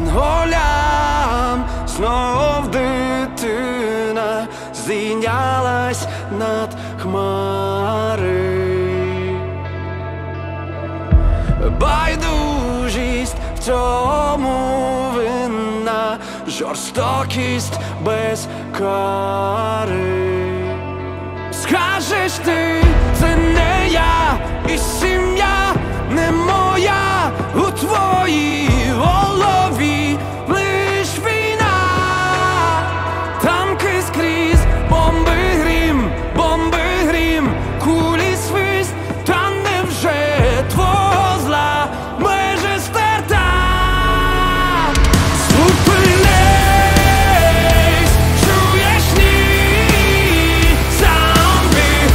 янголям, знов дитина здійнялась над хмари. Байдужість в цьому винна, жорстокість без кари. Скажеш ти, це не я, і сім'я не моя, у твоїй голові лиш війна. Танки скрізь, бомби грім, кулі свист, та невже твого зла меже стерта? Зупинись, чуєш, ні? Зомбі,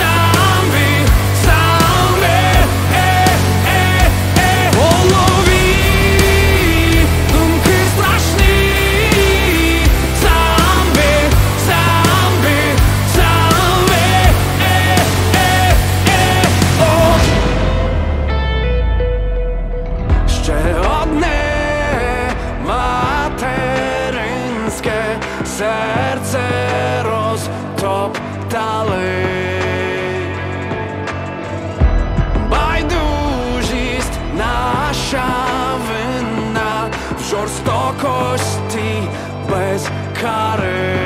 в голові думки страшні. Зомбі, о. Ще одне материнське серце розтоптали. Байдужість наша вина в жорстокості без кари.